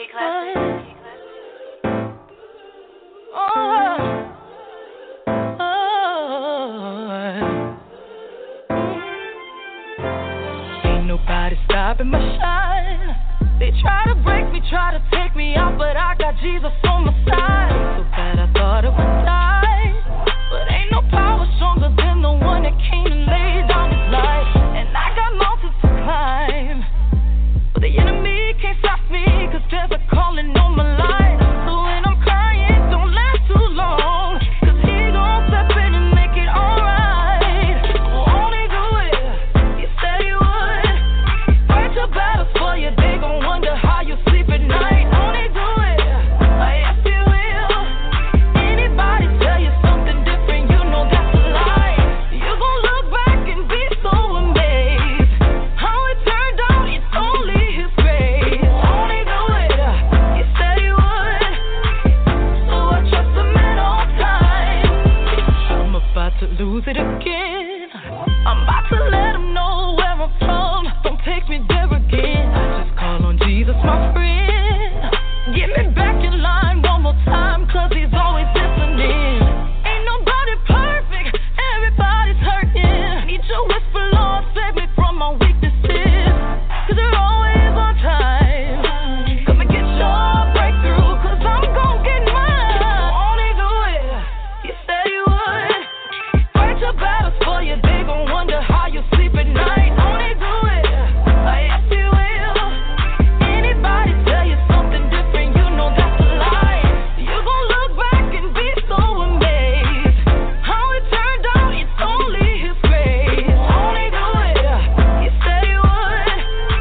Ain't nobody stopping my shine. They try to break me, try to take me out, but I got Jesus on my side. So bad I thought I would die, but ain't no power stronger than the one that came and laid down his life. And I got mountains to climb, but the enemy can't stop me, 'cause there's a calling on my life. So when I'm crying, don't last too long, 'cause he gon' step in and make it alright. Won't he do it? He said he would. Fight your battles for you, they gon' wonder how you sleep at night. Won't he do it? Yes, he will. Anybody tell you something different, you know that's a lie. You gon' look back and be so amazed. How it turned out, it's only his grace. Won't he do it? He said he would. So I trust him at all times. I'm about to lose it again. I'm about to let him know where I'm from. Don't take me there again. I just call on Jesus, my friend. Get me back in line one more time, 'cause he's always listening. Ain't nobody perfect, everybody's hurting. Need your whisper, Lord, save me from my weaknesses, 'cause you're always on time. Come and get your breakthrough, 'cause I'm gon' get mine. Won't he do it? He said he would. Fight your battles for you, they gon' wonder how you sleep at night. Won't he do it? Yes, he will. Anybody tell you something different, you know that's a lie. You gon' look back and be so amazed. How it turned out, it's only his grace. Won't he do it? He said he would.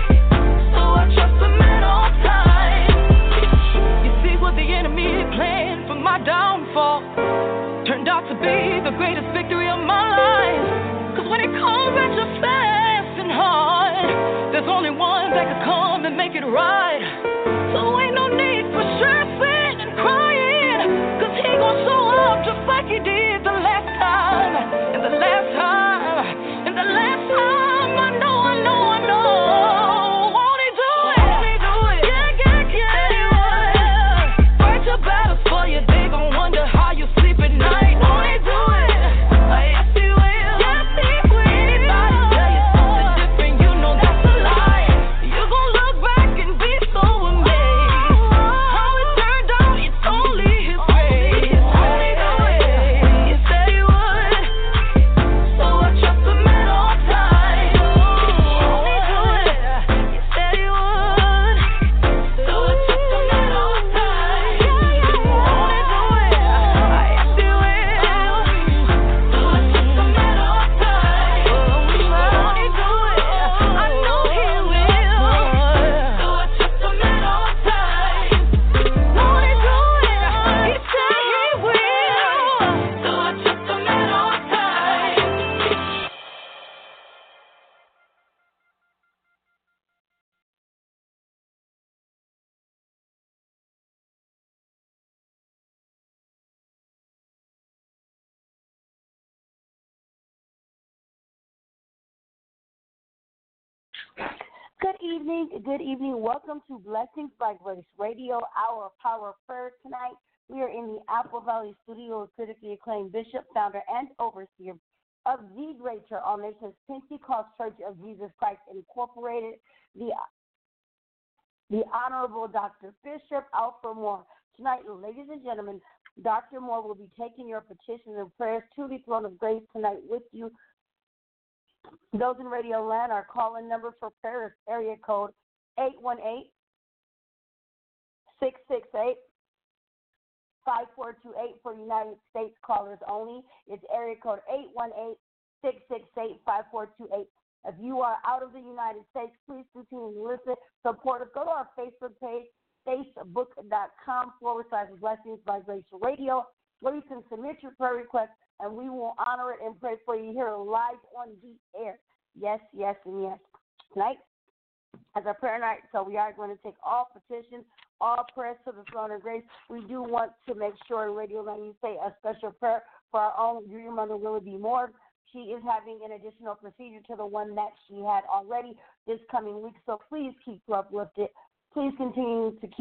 So I trust him at all times. You see what the enemy planned for my downfall turned out to be the greatest victory of my life. 'Cause when it comes at you fast and hard, there's only one that can come and make it right. So ain't no need for stressing and crying, 'cause he gon' show up just like he did the last time. And the last time, and the last time, I know. Won't he do it? Won't he do it? Yeah. He would. Fight your battles for you, they gon' wonder how you sleep at night. Won't he do it? Yes, he will. Yes, he will. Anybody tell you something different, you know that's a lie. You gon' look back and be so amazed. How it turned out, it's only his grace. Won't he do it? He said he would. So I trust him at all times. Won't he do it? He said he would. So I trust him at all times. Won't he do it? Yes, he will. So I trust him at all times. Won't he do it? I know he will. So I trust him at all times. Won't he do it? He said he will. So I trust him at all times. Good evening. Welcome to Blessings by Grace Radio, our Power of Prayer tonight. We are in the Apple Valley studio with critically acclaimed Bishop, founder, and overseer of the Great Church All Nations Pentecost Church of Jesus Christ Incorporated, the Honorable Dr. Bishop Alfred Moore. Tonight, ladies and gentlemen, Dr. Moore will be taking your petitions and prayers to the throne of grace tonight with you. Those in Radio Land, our call-in number for prayer is area code 818-668-5428 for United States callers only. It's area code 818-668-5428. If you are out of the United States, please continue to listen, support us. Go to our Facebook page, facebook.com/Blessings by Grace Radio, where you can submit your prayer requests, and we will honor it and pray for you here live on the air. Yes, yes, and yes. Tonight, as our prayer night, so we are going to take all petitions, all prayers to the throne of grace. We do want to make sure in Radio Land you say a special prayer for our own dear mother, Willie B. Moore. She is having an additional procedure to the one that she had already this coming week, so please keep her uplifted. Please continue to keep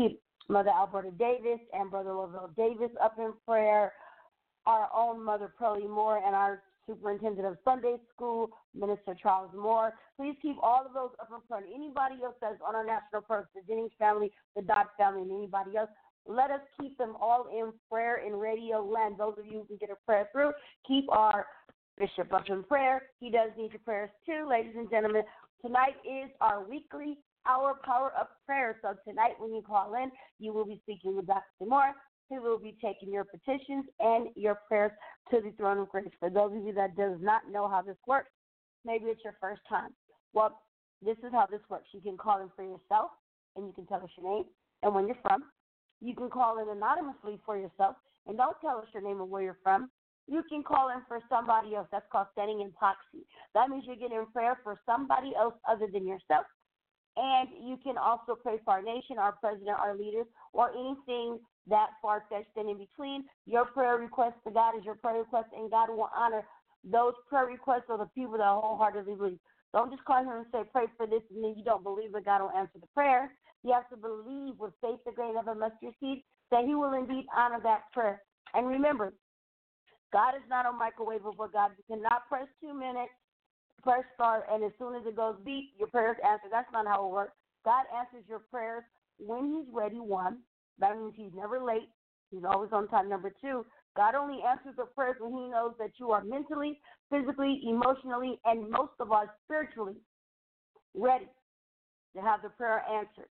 Mother Alberta Davis and Brother Lavelle Davis up in prayer. Our own Mother Pearlie Moore and our Superintendent of Sunday School, Minister Charles Moore. Please keep all of those up in prayer. Anybody else that's on our national prayer, the Jennings family, the Dodd family, and anybody else, let us keep them all in prayer in Radio Land. Those of you who can get a prayer through, keep our Bishop up in prayer. He does need your prayers too, ladies and gentlemen. Tonight is our weekly Hour Power of Prayer. So tonight when you call in, you will be speaking with Dr. Moore. He will be taking your petitions and your prayers to the throne of grace. For those of you that does not know how this works, maybe it's your first time. Well, this is how this works. You can call in for yourself, and you can tell us your name and when you're from. You can call in anonymously for yourself, and don't tell us your name and where you're from. You can call in for somebody else. That's called standing in proxy. That means you're getting prayer for somebody else other than yourself. And you can also pray for our nation, our president, our leaders, or anything that far-fetched and in between. Your prayer request to God is your prayer request, and God will honor those prayer requests of the people that wholeheartedly believe. Don't just call him and say, pray for this, and then you don't believe that God will answer the prayer. You have to believe with faith the grain of a mustard seed that he will indeed honor that prayer. And remember, God is not a microwavable God. You cannot press 2 minutes, press start, and as soon as it goes beep, your prayer is answered. That's not how it works. God answers your prayers when he's ready, one. That means he's never late. He's always on time. Number two, God only answers the prayers when he knows that you are mentally, physically, emotionally, and most of all, spiritually ready to have the prayer answered.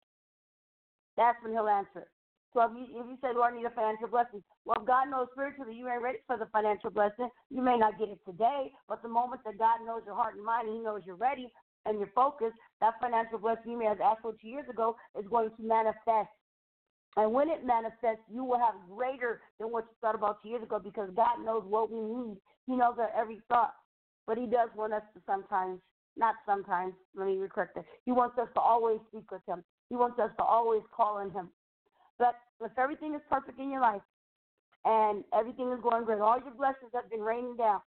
That's when he'll answer it. So if you say, Lord, I need a financial blessing, well, God knows spiritually you ain't ready for the financial blessing. You may not get it today, but the moment that God knows your heart and mind and he knows you're ready and you're focused, that financial blessing you may have asked for 2 years ago is going to manifest. And when it manifests, you will have greater than what you thought about 2 years ago because God knows what we need. He knows our every thought. But he does want us to sometimes, not sometimes, let me correct that. He wants us to always speak with him. He wants us to always call on him. But if everything is perfect in your life and everything is going great, all your blessings have been raining down,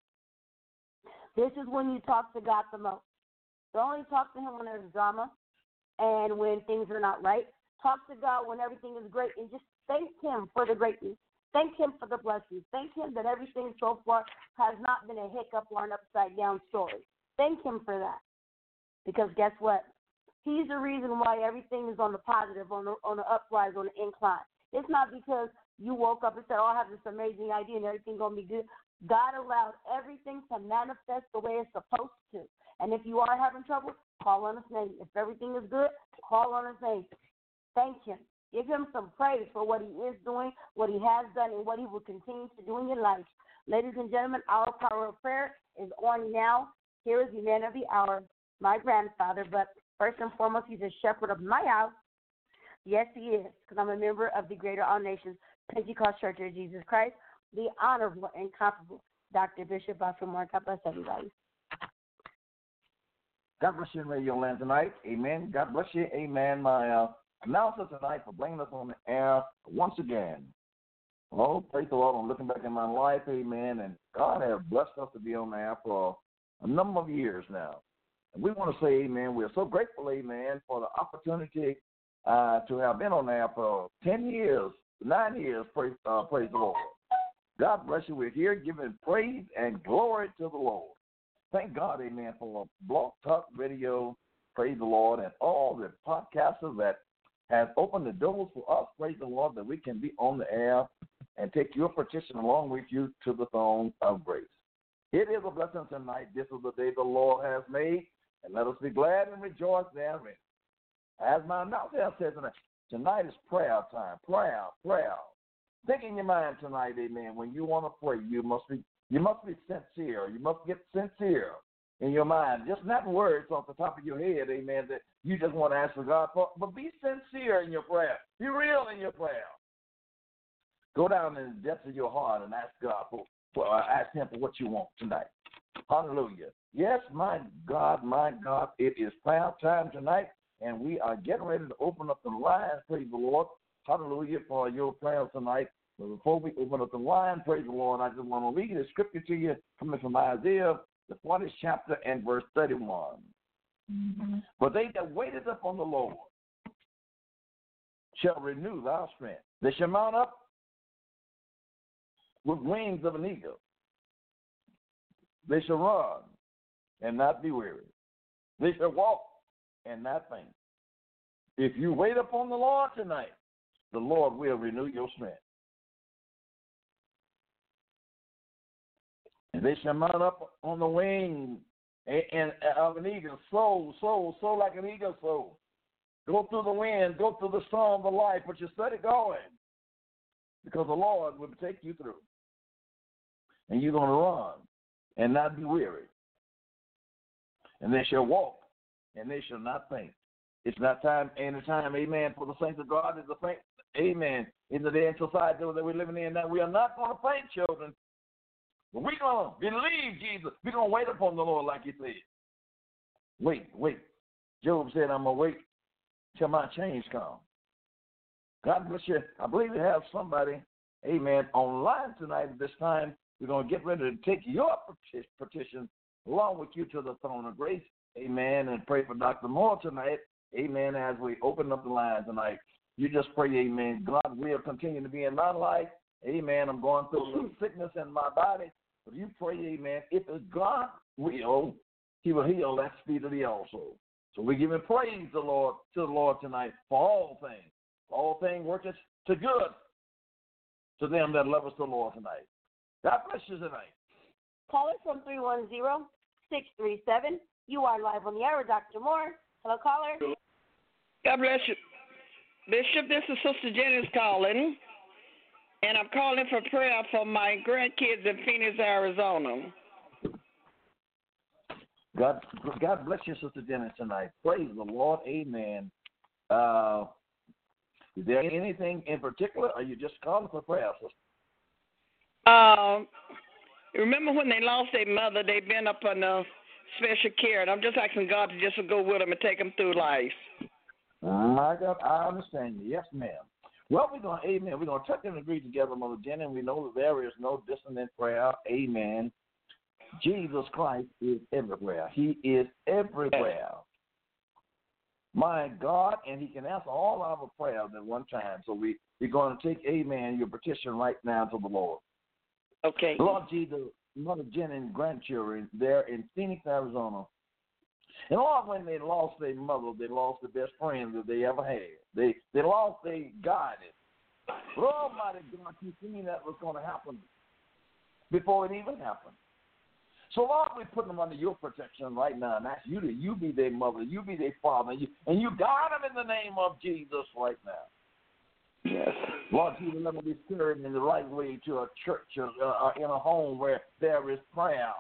this is when you talk to God the most. Don't only talk to him when there's drama and when things are not right. Talk to God when everything is great and just thank him for the greatness. Thank him for the blessings. Thank him that everything so far has not been a hiccup or an upside-down story. Thank him for that. Because guess what? He's the reason why everything is on the positive, on the uprise, on the incline. It's not because you woke up and said, oh, I have this amazing idea and everything's going to be good. God allowed everything to manifest the way it's supposed to. And if you are having trouble, call on his name. If everything is good, call on his name. Thank him. Give him some praise for what he is doing, what he has done, and what he will continue to do in your life. Ladies and gentlemen, our power of prayer is on now. Here is the man of the hour, my grandfather, but first and foremost, he's a shepherd of my house. Yes, he is, because I'm a member of the Greater All Nations Pentecost Church of Jesus Christ, the honorable and incomparable Dr. Bishop Alfred Moore. God bless everybody. God bless you in Radio Land tonight. Amen. God bless you. Amen. My announcer tonight for bringing us on the air once again. Oh, praise the Lord. I'm looking back in my life. Amen. And God has blessed us to be on the air for a number of years now. And we want to say, amen, we're so grateful, amen, for the opportunity to have been on there for 10 years, 9 years, praise the Lord. God bless you. We're here giving praise and glory to the Lord. Thank God, amen, for Blog Talk Radio, praise the Lord, and all the podcasters that have opened the doors for us, praise the Lord, that we can be on the air and take your petition along with you to the throne of grace. It is a blessing tonight. This is the day the Lord has made. And let us be glad and rejoice therein. As my announcer says tonight is prayer time. Prayer. Think in your mind tonight, amen. When you want to pray, you must be sincere. You must get sincere in your mind. Just not words off the top of your head, amen, that you just want to ask for God for, but be sincere in your prayer. Be real in your prayer. Go down in the depths of your heart and ask God ask him for what you want tonight. Hallelujah. Yes, my God, it is prayer time tonight, and we are getting ready to open up the line, praise the Lord. Hallelujah, for your prayers tonight. But before we open up the line, praise the Lord, I just want to read a scripture to you coming from Isaiah, the 40th chapter and verse 31. Mm-hmm. But they that waited upon the Lord shall renew thy strength. They shall mount up with wings of an eagle. They shall run and not be weary. They shall walk and not faint. If you wait upon the Lord tonight, the Lord will renew your strength. And they shall mount up on the wing of an eagle, soar like an eagle soar. Go through the wind, go through the storm of life, but you steady going because the Lord will take you through. And you're going to run and not be weary. And they shall walk and they shall not faint. It's not time, any time, amen, for the saints of God is a faint, amen, in the day and society that we're living in. Now, we are not going to faint, children. But we're going to believe Jesus. We're going to wait upon the Lord like he said. Wait. Job said, I'm going to wait till my change comes. God bless you. I believe we have somebody, amen, online tonight at this time. We're going to get ready to take your petition along with you to the throne of grace, amen, and pray for Dr. Moore tonight, amen, as we open up the line tonight. You just pray, amen. God will continue to be in my life, amen. I'm going through a little sickness in my body, but you pray, amen. If it's God will, he will heal that speedily also. So we give him praise to the Lord tonight for all things. All things worketh to good to them that love us the Lord tonight. God bless you tonight. Caller from 310-637. You are live on the air with Dr. Moore. Hello, caller. God bless you. Bishop, this is Sister Jennings calling, and I'm calling for prayer for my grandkids in Phoenix, Arizona. God bless you, Sister Jennings, tonight. Praise the Lord. Amen. Is there anything in particular, or are you just calling for prayer, sister? Remember when they lost their mother, they've been up on special care, and I'm just asking God to just go with them and take them through life. My God, I understand you. Yes, ma'am. Well, we're going to touch and agree together, Mother Jenny, and we know that there is no dissonant prayer. Amen. Jesus Christ is everywhere. He is everywhere. My God, and he can answer all our prayers at one time. So we're going to take, amen, your petition right now to the Lord. Okay. Lord Jesus, Mother Jenny and grandchildren there in Phoenix, Arizona. And Lord, when they lost their mother, they lost the best friend that they ever had. They lost their guidance. But Almighty God, you seen that was going to happen before it even happened. So, Lord, we put them under your protection right now and ask you you be their mother, you be their father, and you guide them in the name of Jesus right now. Yes. Lord Jesus, let them be steered in the right way to a church or in a home where there is prayer.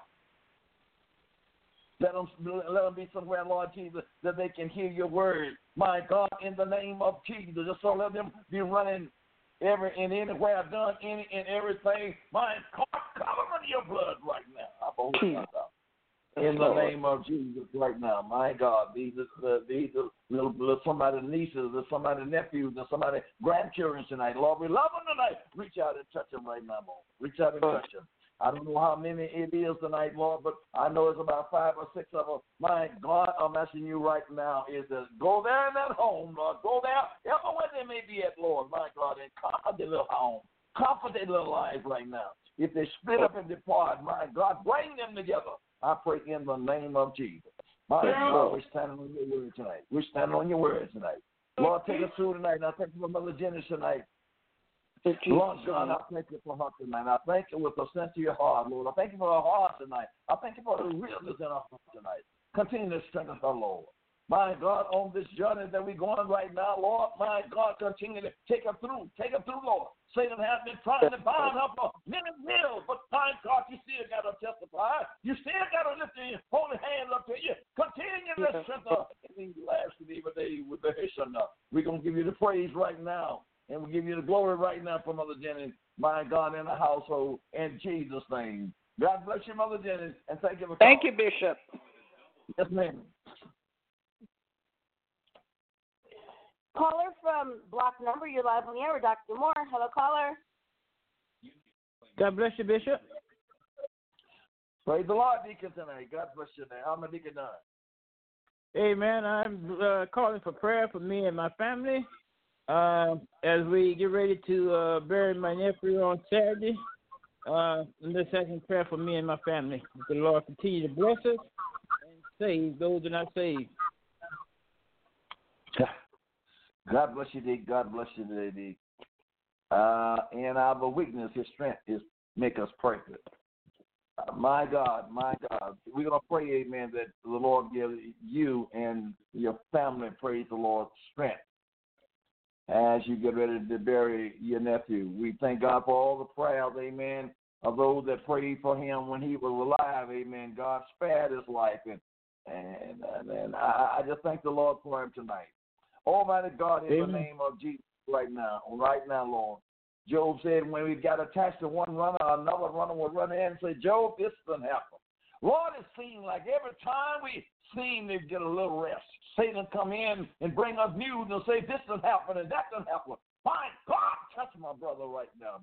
Let them be somewhere, Lord Jesus, that they can hear your word. My God, in the name of Jesus, just so let them be running anywhere, done any and everything. My God, cover them in your blood right now. In the name of Jesus right now. My God, these are little somebody's nieces, or somebody's nephews, or somebody's grandchildren tonight. Lord, we love them tonight. Reach out and touch them right now, Lord. Reach out and touch them. I don't know how many it is tonight, Lord, but I know it's about 5 or 6 of them. My God, I'm asking you right now is to go there in that home, Lord. Go there, everywhere they may be at, Lord, my God, and comfort their little home. Comfort their little lives right now. If they split up and depart, my God, bring them together. I pray in the name of Jesus. My God, we're standing on your word tonight. We're standing on your word tonight. Lord, take us through tonight. And I thank you for Mother Jenny tonight. Lord God, I thank you for her tonight. I thank you with a sense of your heart, Lord. I thank you for her heart tonight. I thank you for the realness in her heart tonight. Continue to strengthen her, Lord. My God, on this journey that we're going right now, Lord, my God, continue to take her through. Take her through, Lord. Satan has been trying to bind her for many years, but my God, you still got to testify. You still got to lift your holy hands up to you. Continue to strengthen her in these last and evil days with the Hishana. We're going to give you the praise right now. And we give you the glory right now for Mother Jennings, my God, in the household, in Jesus' name. God bless you, Mother Jennings, and thank you for calling. Thank you, Bishop. Yes, ma'am. Caller from block number, you're live on the air with Dr. Moore. Hello, caller. God bless you, Bishop. Praise the Lord, Deacon, tonight. God bless you. How am Deacon done? Amen. I'm calling for prayer for me and my family. As we get ready to bury my nephew on Saturday, let's ask in prayer for me and my family. That the Lord continue to bless us and save those that are not saved. God bless you, Dick. God bless you today, Dick. In our weakness, His strength is make us perfect. My God, we're going to pray, amen, that the Lord give you and your family, praise the Lord, strength as you get ready to bury your nephew. We thank God for all the prayers, amen, of those that prayed for him when he was alive, amen. God spared his life, and I just thank the Lord for him tonight. Almighty God, in the name of Jesus, right now, Lord. Job said when we got attached to one runner, another runner would run in and say, Job, this doesn't happen. Lord, it seems like every time we seem to get a little rest, Satan come in and bring us news and say, this doesn't happen and that doesn't happen. My God, touch my brother right now.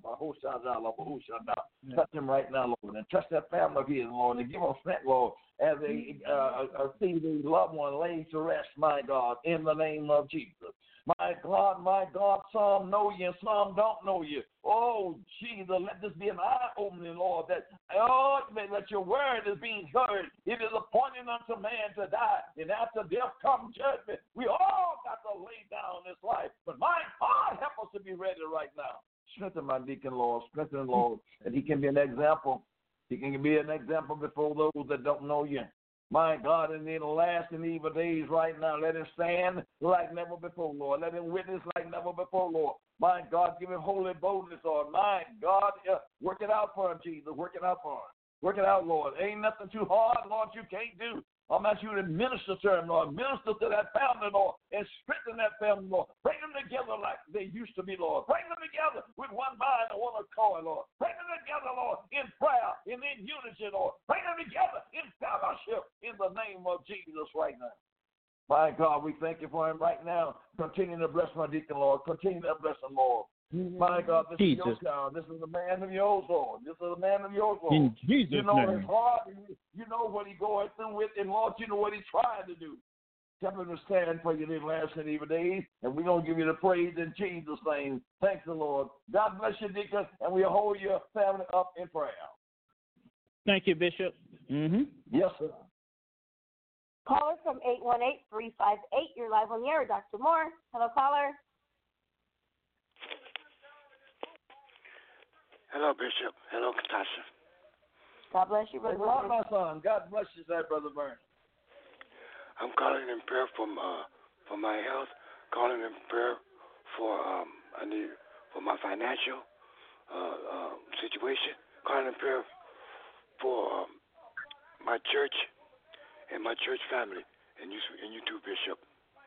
Touch him right now, Lord, and touch that family of his, Lord, and give them strength, Lord, as they see the loved one laid to rest, my God, in the name of Jesus. My God, some know you and some don't know you. Oh, Jesus, let this be an eye-opening, Lord, that, let your word is being heard. It is appointed unto man to die, and after death comes judgment. We all got to lay down this life. But my God, help us to be ready right now. Strengthen my deacon, Lord. Strengthen, Lord, that he can be an example. He can be an example before those that don't know you. My God, in the last and evil days right now, let him stand like never before, Lord. Let him witness like never before, Lord. My God, give him holy boldness, Lord. My God, work it out for him, Jesus. Work it out for him. Work it out, Lord. Ain't nothing too hard, Lord, you can't do. I'm asking you to minister to him, Lord. Minister to that family, Lord, and strengthen that family, Lord. Bring them together like they used to be, Lord. Bring them together with one mind and one accord, Lord. Bring them together, Lord, in prayer and in unity, Lord. Bring them together in fellowship in the name of Jesus right now. My God, we thank you for him right now. Continue to bless my deacon, Lord. Continue to bless him, Lord. My God, this is your child. This is a man of yours, Lord. This is a man of yours, Lord. In Jesus' you know name. His heart. You know what he's going through with, and Lord, you know what he's trying to do. Help him to stand for you in the last and evil days, and we're going to give you the praise in Jesus' name. Thanks the Lord. God bless you, deacon, and we'll hold your family up in prayer. Thank you, Bishop. Yes, sir. Caller from 818-358. You're live on the air, Dr. Moore. Hello, caller. Hello, Bishop. Hello, Katasha. God bless you, Brother Lord, Vernon. my son. God bless you, sir, Brother Vernon. I'm calling in prayer for my health. Calling in prayer for for my financial situation. Calling in prayer for my church and my church family, and you too, Bishop.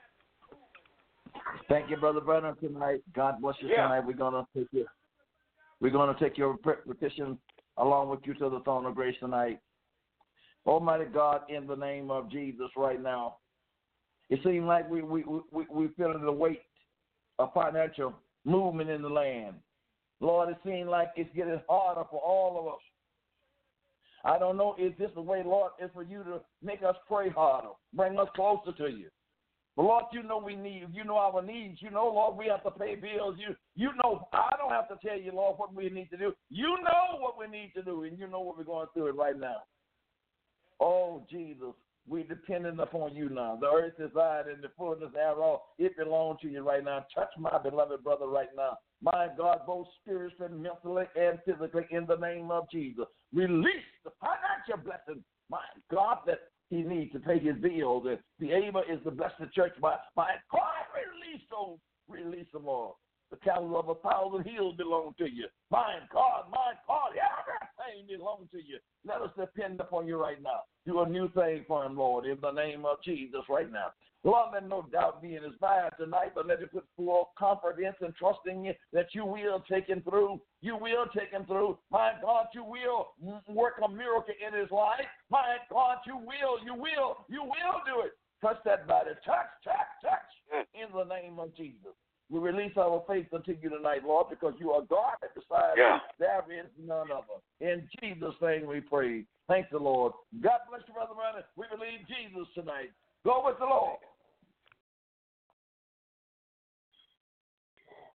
Thank you, Brother Vernon, tonight. God bless you tonight. We're going to take your petition along with you to the throne of grace tonight. Almighty God, in the name of Jesus right now, it seems like we're feeling the weight of financial movement in the land. Lord, it seems like it's getting harder for all of us. I don't know if this is the way, Lord, is for you to make us pray harder, bring us closer to you. But Lord, you know we need, you know our needs. You know, Lord, we have to pay bills. You know, I don't have to tell you, Lord, what we need to do. You know what we need to do, and you know what we're going through it right now. Oh, Jesus, we're dependent upon you now. The earth is thine and the fullness thereof. It belongs to you right now. Touch my beloved brother right now. My God, both spiritually, mentally, and physically, in the name of Jesus. Release the financial blessing, my God, that he needs to pay his bills. And be able is to bless the church by God, release them all. The cattle of 1,000 hills belong to you. My God, everything belongs to you. Let us depend upon you right now. Do a new thing for him, Lord, in the name of Jesus right now. Lord, let no doubt be in his mind tonight, but let him put full confidence and trust in you that you will take him through. You will take him through. My God, you will work a miracle in his life. My God, you will do it. Touch that body. Touch. In the name of Jesus. We release our faith unto you tonight, Lord, because you are God and beside you. There is none other. In Jesus' name we pray. Thanks the Lord. God bless you, Brother Vernon. We believe Jesus tonight. Go with the Lord.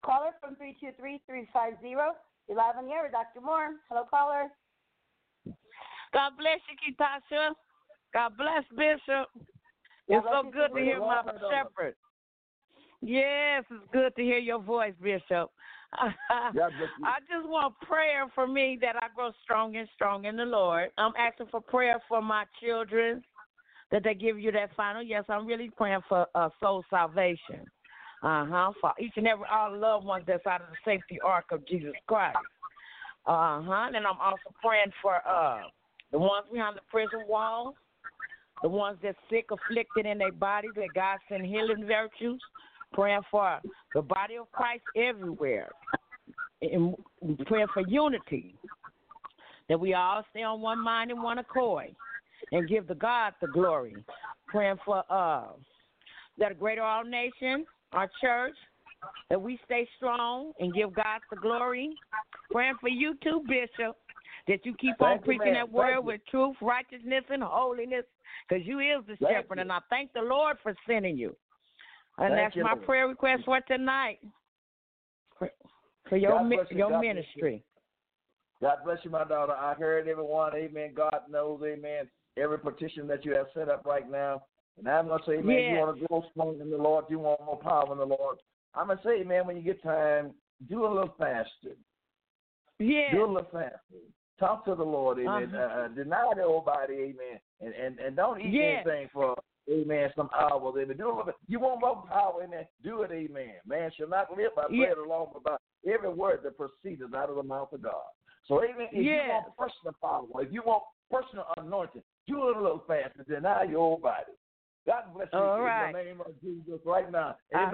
Caller from 323-350. You're live on the air with Dr. Moore. Hello, caller. God bless you, Ketasha. God bless Bishop. It's so good to hear my shepherd. Yes, it's good to hear your voice, Bishop. I just want prayer for me that I grow strong and strong in the Lord. I'm asking for prayer for my children, that they give you that final. Yes, I'm really praying for soul salvation. For each and every all the loved ones that's out of the safety ark of Jesus Christ. And I'm also praying for the ones behind the prison walls, the ones that's sick, afflicted in their bodies, that God send healing virtues. Praying for the body of Christ everywhere. And praying for unity, that we all stay on one mind and one accord and give the God the glory. Praying for that a greater all nation, our church, that we stay strong and give God the glory. Praying for you too, Bishop, that you keep on preaching that word with truth, righteousness, and holiness, because you is the shepherd, and I thank the Lord for sending you. And that's my prayer request for tonight, for your ministry. God bless you, my daughter. I heard everyone. Amen. God knows, amen, every petition that you have set up right now. And I'm going to say, amen, you want to grow strong in the Lord. You want more power in the Lord. I'm going to say, man, when you get time, do a little fasting. Yeah. Do a little fasting. Talk to the Lord, amen. Deny the old body, amen. And don't eat anything for, amen, some hours, amen. Do a little bit. You want more power, amen. Do it, amen. Man shall not live by bread alone, but by every word that proceeds out of the mouth of God. So, amen, if you want personal power, if you want personal anointing, do a little fast and deny your old body. God bless you in the name of Jesus right now. In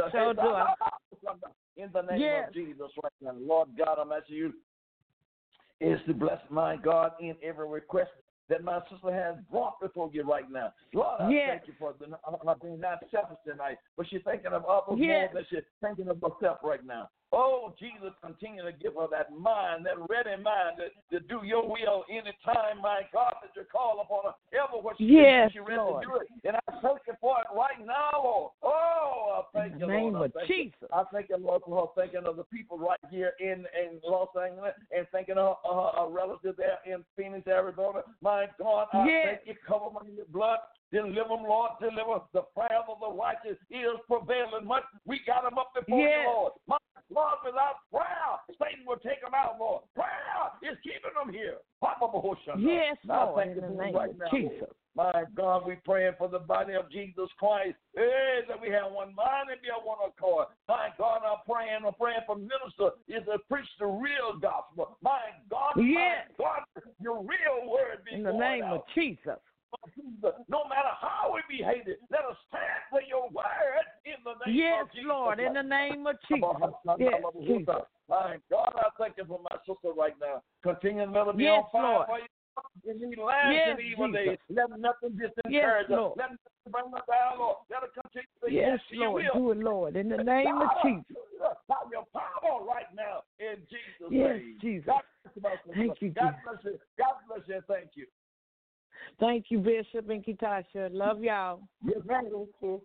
the name of Jesus right now. Lord God, I'm asking you is to bless my God in every request that my sister has brought before you right now. Lord, I thank you for her being not selfish tonight, but she's thinking of others more than she's thinking of herself right now. Oh, Jesus, continue to give her that mind, that ready mind to do your will anytime, my God, that you call upon her, ever what she's ready to do it. And I thank you for it right now, Lord. Oh, I thank you, Lord. I thank you, Lord, for her thinking of the people right here in Los Angeles and thinking of her relative there in Phoenix, Arizona. My God, I thank you, cover them in your blood. Deliver them, Lord. Deliver. The prayer of the righteous is prevailing much. We got them up before you, Lord. My Lord, without prayer, Satan will take them out, Lord. Prayer is keeping them here. Yes, Lord, in the name of Jesus. My God, we praying for the body of Jesus Christ. Hey, that we have one mind and be on one accord. My God, I'm praying for minister is to preach the real gospel. My God, my God, your real word be in the name of Jesus. No matter how we be hated, let us stand for your word in the name of Jesus. Yes, Lord, in the name of Jesus. Yes, Jesus. My God, I thank you for my sister right now. Continue to let her be on fire for you. In these last and evil days, let nothing discourage her. Let nothing bring her down, Lord. Let her continue to Lord, do it, Lord, in the name of Jesus. Have your power right now in Jesus' name. Jesus. Thank you, God bless you. God bless you. Thank you. Thank you, Bishop and Ketasha. Love y'all. Yes, thank you.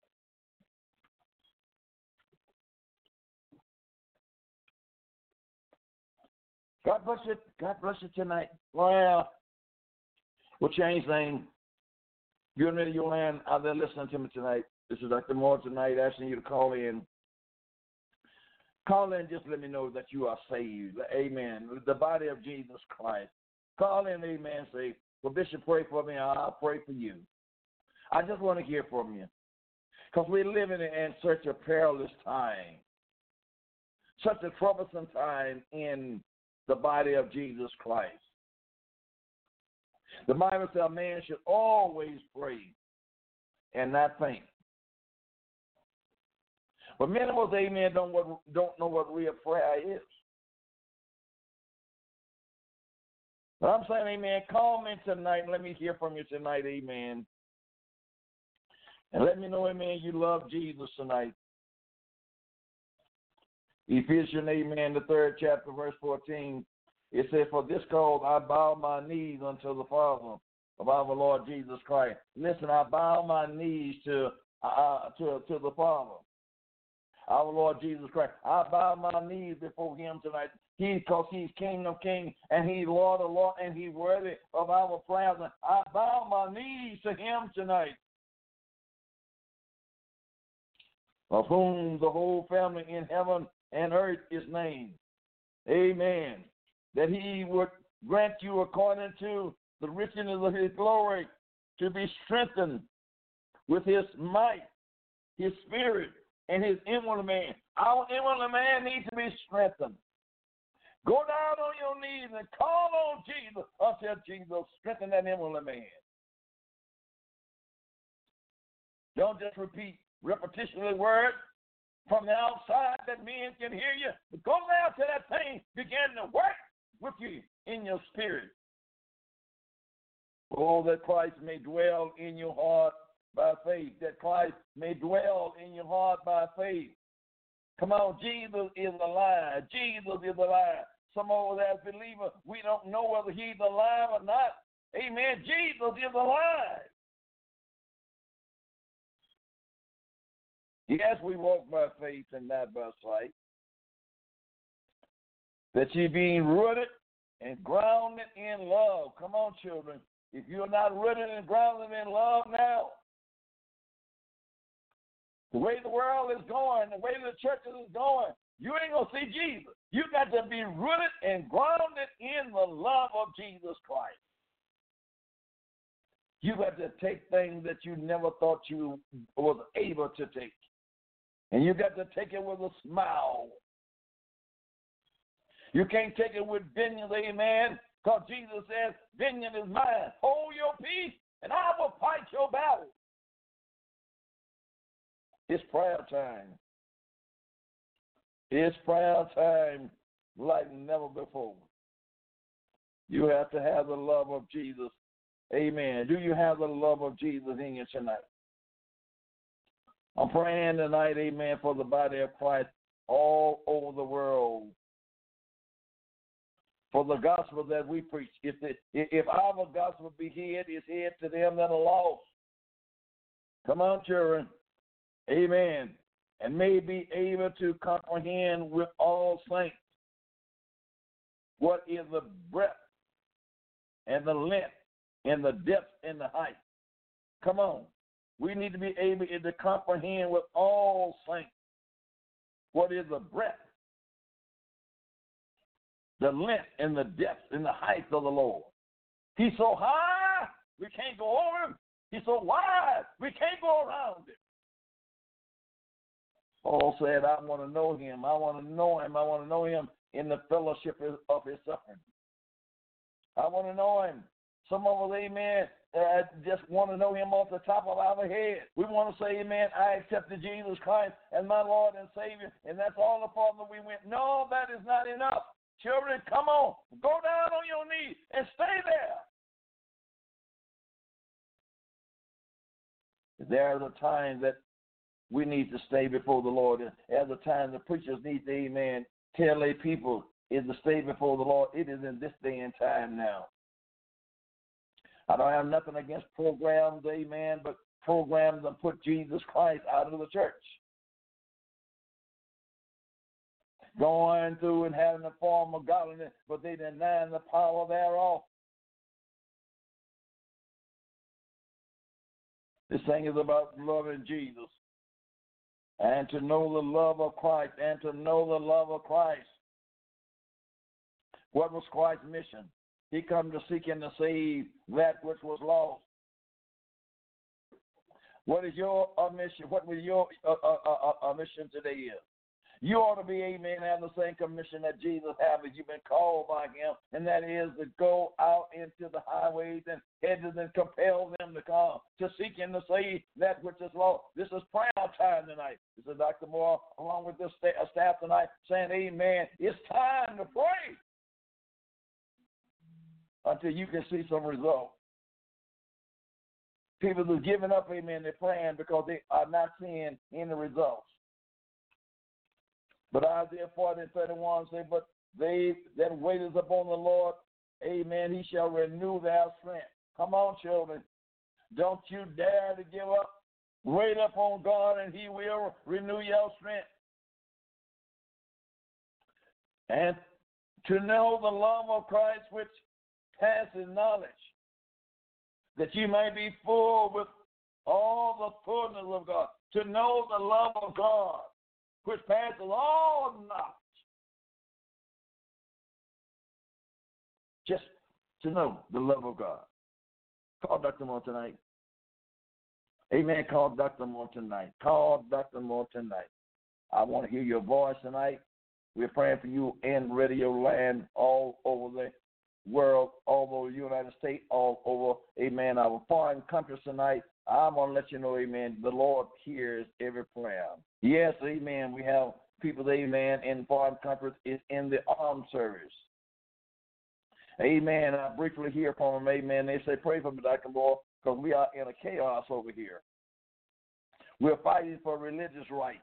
God bless you. God bless you tonight. Well, we'll change things. You and your land out there listening to me tonight. This is Dr. Moore tonight asking you to call in. Call in, just let me know that you are saved. Amen. The body of Jesus Christ. Call in, amen. Say, well, Bishop, pray for me. I'll pray for you. I just want to hear from you. Because we're living in such a perilous time. Such a troublesome time in the body of Jesus Christ. The Bible says a man should always pray and not faint. But many of us, amen, don't know what real prayer is. But I'm saying, amen, call me tonight and let me hear from you tonight, amen. And let me know, amen, you love Jesus tonight. Ephesians, amen, the 3rd chapter, verse 14, it says, for this cause I bow my knees unto the Father of our Lord Jesus Christ. Listen, I bow my knees to the Father. our Lord Jesus Christ. I bow my knees before him tonight. Because he's King of kings, and he's Lord of lords, and he's worthy of our prayers. I bow my knees to him tonight, of whom the whole family in heaven and earth is named. Amen. That he would grant you according to the riches of his glory to be strengthened with his might, his spirit, and his inward man. Our inward man needs to be strengthened. Go down on your knees and call on Jesus until Jesus strengthen that inward man. Don't just repeat repetitionally words from the outside that men can hear you. But go down to that thing, begin to work with you in your spirit. Oh, that Christ may dwell in your heart by faith. That Christ may dwell in your heart by faith. Come on, Jesus is alive. Jesus is alive. Some of us as believers, we don't know whether he's alive or not. Amen. Jesus is alive. Yes, we walk by faith and not by sight. That you being rooted and grounded in love. Come on, children. If you're not rooted and grounded in love now, the way the world is going, the way the churches is going, you ain't going to see Jesus. You got to be rooted and grounded in the love of Jesus Christ. You got to take things that you never thought you was able to take. And you got to take it with a smile. You can't take it with vengeance, amen, because Jesus says, vengeance is mine. Hold your peace, and I will fight your battle. It's prayer time. It's prayer time like never before. You have to have the love of Jesus. Amen. Do you have the love of Jesus in you tonight? I'm praying tonight, amen, for the body of Christ all over the world. For the gospel that we preach. If our gospel be hid, it's hid to them that are lost. Come on, children. Amen. And may be able to comprehend with all saints what is the breadth and the length and the depth and the height. Come on. We need to be able to comprehend with all saints what is the breadth, the length and the depth and the height of the Lord. He's so high, we can't go over him. He's so wide, we can't go around him. Paul said, I want to know him. I want to know him. I want to know him in the fellowship of his suffering. I want to know him. Some of us, amen, just want to know him off the top of our head. We want to say, amen, I accepted Jesus Christ as my Lord and Savior, and that's all the farther we went. No, that is not enough. Children, come on. Go down on your knees and stay there. There is a time that we need to stay before the Lord. As a time the preachers need to, amen, tell their people is to stay before the Lord. It is in this day and time now. I don't have nothing against programs, amen, but programs that put Jesus Christ out of the church. Going through and having a form of godliness, but they deny the power thereof. This thing is about loving Jesus and to know the love of Christ and to know the love of Christ. What was Christ's mission? He come to seek and to save that which was lost. What is your mission? What will your mission today is? You ought to be, amen, have the same commission that Jesus had as you've been called by him, and that is to go out into the highways and hedges and compel them to come, to seek and to save that which is lost. This is prayer time tonight. This is Dr. Moore, along with this staff tonight, saying, amen, it's time to pray until you can see some results. People who are giving up, amen, they're praying because they are not seeing any results. But Isaiah 40:31 say, but they that waiteth upon the Lord, amen, he shall renew their strength. Come on, children. Don't you dare to give up. Wait upon God, and he will renew your strength. And to know the love of Christ which passes knowledge, that you may be full with all the fullness of God. To know the love of God which passes all knowledge. Just to know the love of God. Call Dr. Moore tonight. Amen. Call Dr. Moore tonight. Call Dr. Moore tonight. I want to hear your voice tonight. We're praying for you in radio land all over the world, all over the United States, all over, amen, our foreign countries tonight. I want to let you know, amen, the Lord hears every prayer. Yes, amen, we have people, amen, in foreign countries is in the armed service. Amen. I briefly hear from them, amen. They say, pray for me, Dr. Moore, because we are in a chaos over here. We're fighting for religious rights,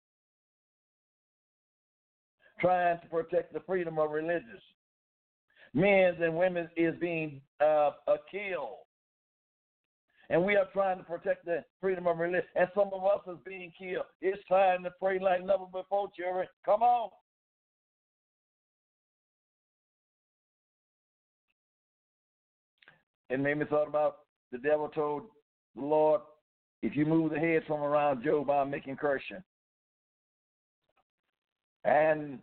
trying to protect the freedom of religions. Men and women is being killed. And we are trying to protect the freedom of religion. And some of us is being killed. It's time to pray like never before, children. Come on. It made me thought about the devil told the Lord, if you move the head from around Job, I'll make him curse you. And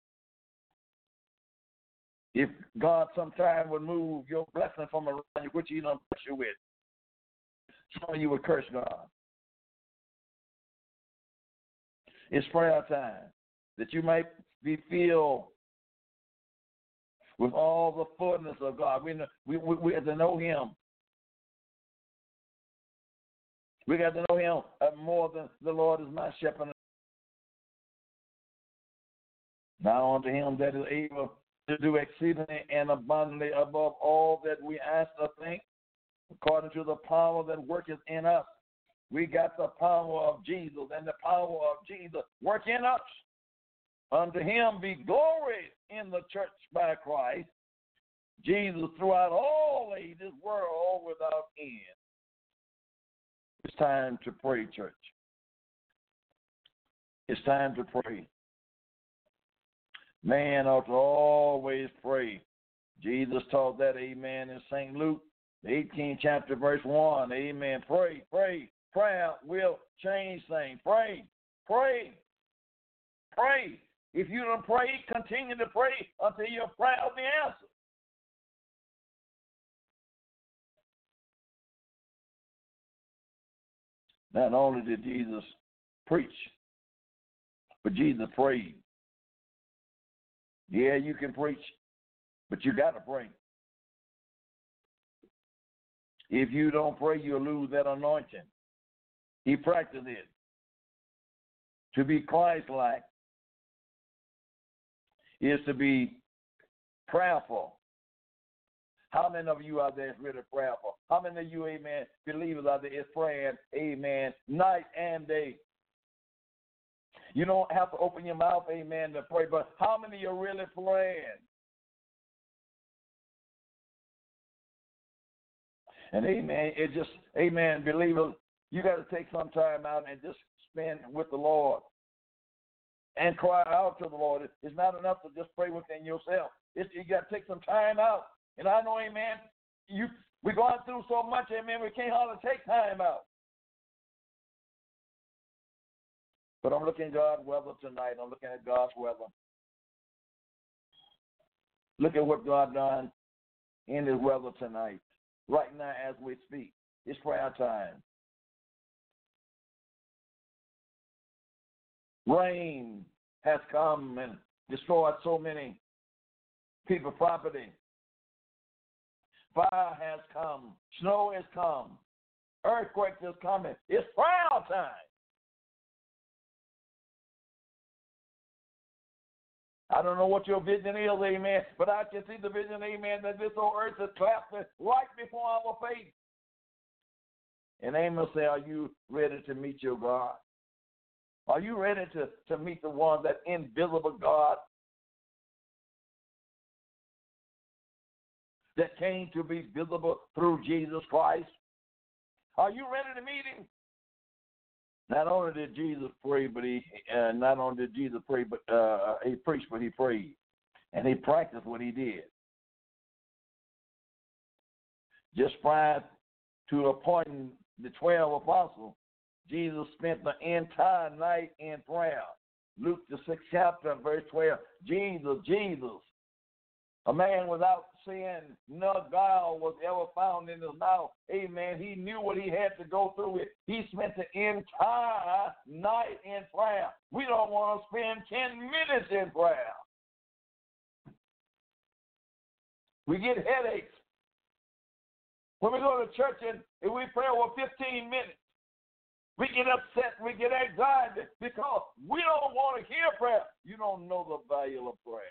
if God sometime would move your blessing from around you, which you don't push you with, some of you would curse God. It's prayer time that you might be filled with all the fullness of God. We have to know Him. We got to know Him more than the Lord is my shepherd. Now unto Him that is able to do exceedingly and abundantly above all that we ask or think, according to the power that worketh in us. We got the power of Jesus, and the power of Jesus work in us. Unto Him be glory in the church by Christ, Jesus throughout all ages, world without end. It's time to pray, church. It's time to pray. Man ought to always pray. Jesus taught that, amen, in St. Luke, the 18th chapter, verse 1. Amen. Pray, pray. Prayer will change things. Pray, pray, pray. If you don't pray, continue to pray until your prayer will be answered. Not only did Jesus preach, but Jesus prayed. Yeah, you can preach, but you got to pray. If you don't pray, you'll lose that anointing. He practiced it. To be Christ-like is to be prayerful. How many of you out there is really prayerful? How many of you, amen, believers out there is praying, amen, night and day? You don't have to open your mouth, amen, to pray, but how many are really praying? And amen, it just, amen, believers, you got to take some time out and just spend with the Lord and cry out to the Lord. It's not enough to just pray within yourself. You got to take some time out. And I know, amen, we're going through so much, amen, we can't hardly take time out. But I'm looking at God's weather tonight. I'm looking at God's weather. Look at what God done in His weather tonight. Right now as we speak. It's prayer time. Rain has come and destroyed so many people's property. Fire has come. Snow has come. Earthquakes is coming. It's prayer time. I don't know what your vision is, amen, but I can see the vision, amen, that this whole earth is collapsing right before our face. And Amos say, are you ready to meet your God? Are you ready to meet the one, that invisible God that came to be visible through Jesus Christ? Are you ready to meet Him? Not only did Jesus pray, but he preached, but he prayed, and he practiced what he did. Just prior to appointing the 12 apostles, Jesus spent the entire night in prayer. Luke, the 6th chapter, verse 12. Jesus, a man without sin, no guile was ever found in his mouth. Amen. He knew what he had to go through with. He spent the entire night in prayer. We don't want to spend 10 minutes in prayer. We get headaches. When we go to church and we pray over 15 minutes, we get upset, we get anxiety because we don't want to hear prayer. You don't know the value of prayer.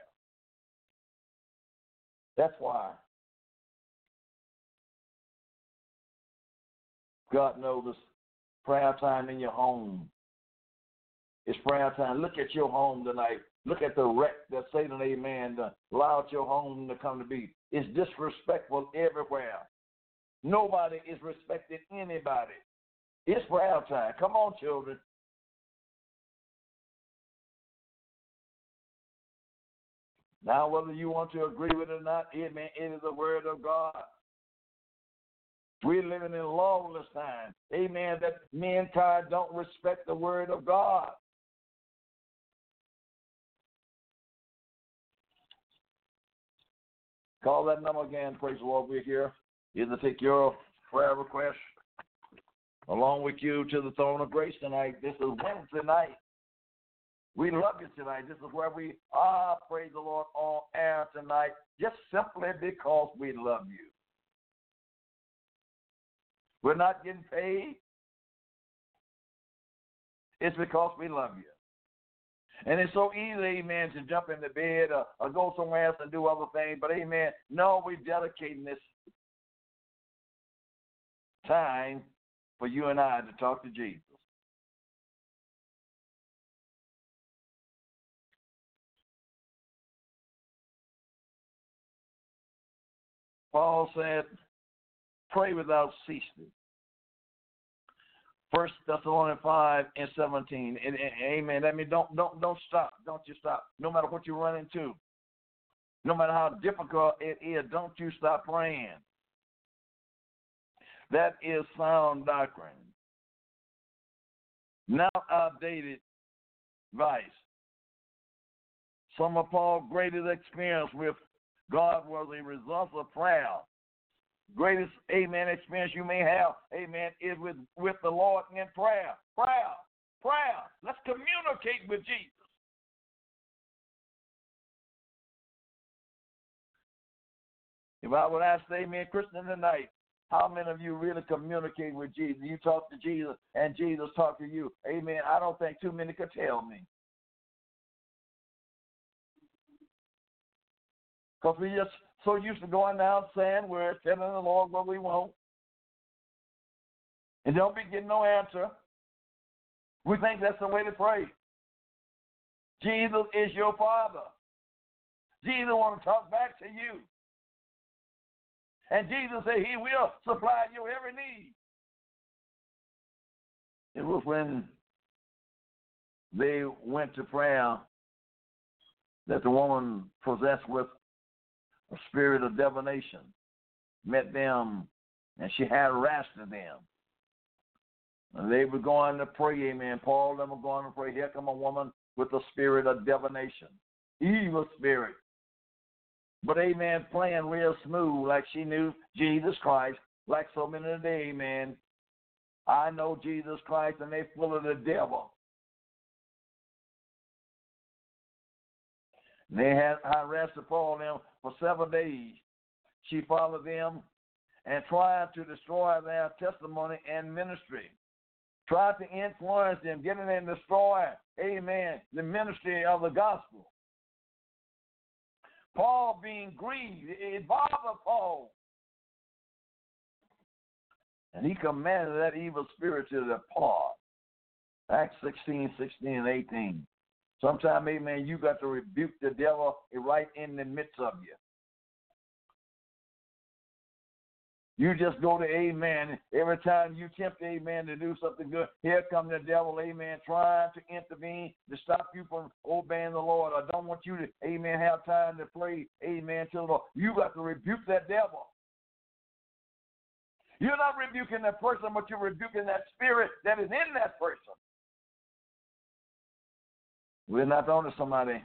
That's why God knows it's prayer time in your home. It's prayer time. Look at your home tonight. Look at the wreck that Satan, amen, allowed your home to come to be. It's disrespectful everywhere. Nobody is respecting anybody. It's prayer time. Come on, children. Now, whether you want to agree with it or not, amen, it is the word of God. We're living in lawless times. Amen, that mankind don't respect the word of God. Call that number again, praise the Lord, we're here. Either take your prayer request along with you to the throne of grace tonight. This is Wednesday night. We love you tonight. This is where we are, praise the Lord, on air tonight, just simply because we love you. We're not getting paid. It's because we love you. And it's so easy, amen, to jump in the bed or go somewhere else and do other things. But, amen, no, we're dedicating this time for you and I to talk to Jesus. Paul said, pray without ceasing. 1 Thessalonians 5:17. And amen. That means don't stop. Don't you stop. No matter what you run into, no matter how difficult it is, don't you stop praying. That is sound doctrine. Now outdated advice. Some of Paul's greatest experience with God was a result of prayer. Greatest, amen, experience you may have, amen, is with the Lord in prayer. Prayer. Let's communicate with Jesus. If I would ask, amen, Christian tonight, how many of you really communicate with Jesus? You talk to Jesus and Jesus talk to you. Amen. I don't think too many could tell me. Because we just so used to going down saying we're telling the Lord what we want. And don't be getting no answer. We think that's the way to pray. Jesus is your Father. Jesus wants to talk back to you. And Jesus said he will supply your every need. It was when they went to prayer that the woman possessed with a spirit of divination met them, and she harassed them. And they were going to pray, amen. Paul and them were going to pray. Here come a woman with a spirit of divination, evil spirit. But, amen, playing real smooth like she knew Jesus Christ, like so many today, amen. I know Jesus Christ, and they full of the devil. They had harassed Paul and them for 7 days. She followed them and tried to destroy their testimony and ministry. Tried to influence them, getting them to destroy, amen, the ministry of the gospel. Paul being grieved, it bothered Paul. And he commanded that evil spirit to depart. Acts 16, 16, and 18. Sometimes, amen, you got to rebuke the devil right in the midst of you. You just go to amen. Every time you tempt, amen, to do something good, here comes the devil, amen, trying to intervene to stop you from obeying the Lord. I don't want you to, amen, have time to pray, amen, to the Lord. You got to rebuke that devil. You're not rebuking that person, but you're rebuking that spirit that is in that person. We're not on to somebody.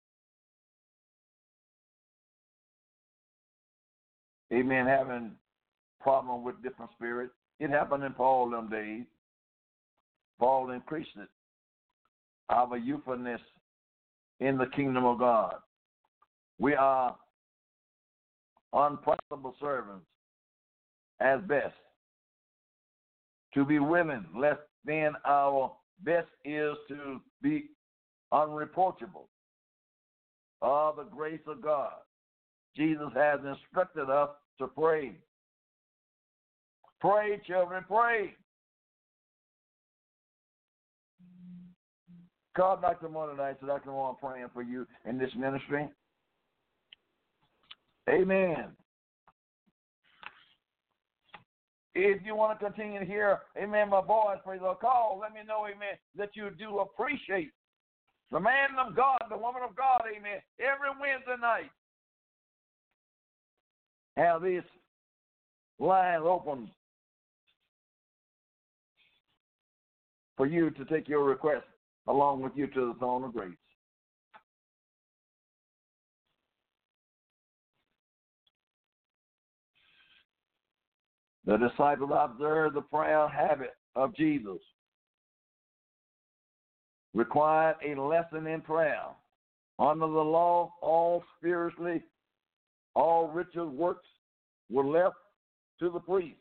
Amen, having problem with different spirits. It happened in Paul them days. Paul increased it. Our youthfulness in the kingdom of God. We are unprofitable servants at best. To be willing, less than our best is to be unreproachable. Of the grace of God. Jesus has instructed us to pray. Pray, children, pray. God, Dr. Moore tonight, so Dr. Moore, I'm praying for you in this ministry. Amen. If you want to continue to hear, amen, my boys, praise the Lord, call, let me know, amen, that you do appreciate the man of God, the woman of God, amen, every Wednesday night. Have this line open for you to take your request along with you to the throne of grace. The disciples observed the prayer habit of Jesus, required a lesson in prayer. Under the law, all ritual works were left to the priest.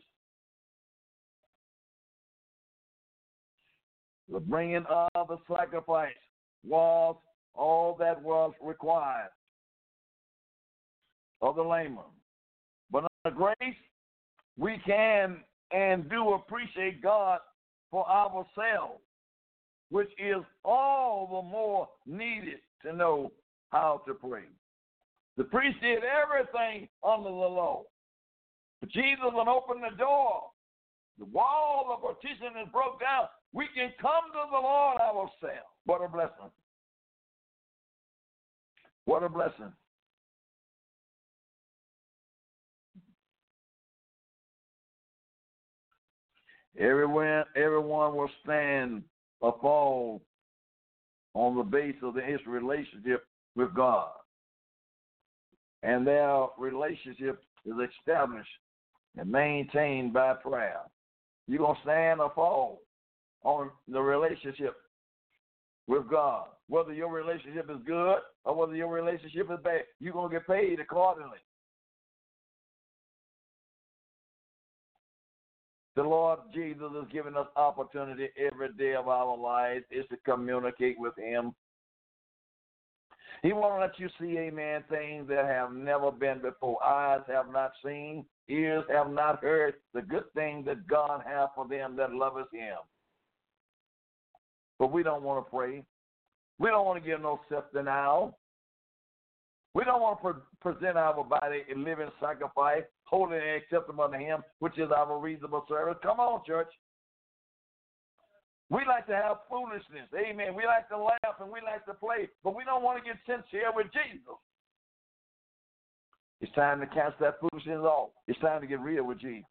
The bringing of the sacrifice was all that was required of the layman. But under grace, we can and do appreciate God for ourselves, which is all the more needed to know how to pray. The priest did everything under the law. But Jesus will open the door. The wall of partition is broke down. We can come to the Lord ourselves. What a blessing. What a blessing. Everyone will stand or fall on the base of his relationship with God. And their relationship is established and maintained by prayer. You're going to stand or fall on the relationship with God. Whether your relationship is good or whether your relationship is bad, you're going to get paid accordingly. The Lord Jesus has given us opportunity every day of our lives is to communicate with him. He won't let you see, amen, things that have never been before. Eyes have not seen, ears have not heard the good things that God has for them that loveth him. But we don't want to pray. We don't want to give no self-denial. We don't want to present our body a living sacrifice, holy and acceptable unto him, which is our reasonable service. Come on, church. We like to have foolishness. Amen. We like to laugh and we like to play, but we don't want to get sincere with Jesus. It's time to cast that foolishness off. It's time to get real with Jesus.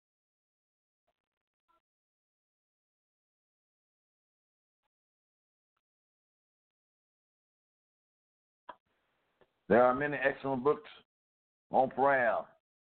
There are many excellent books on prayer.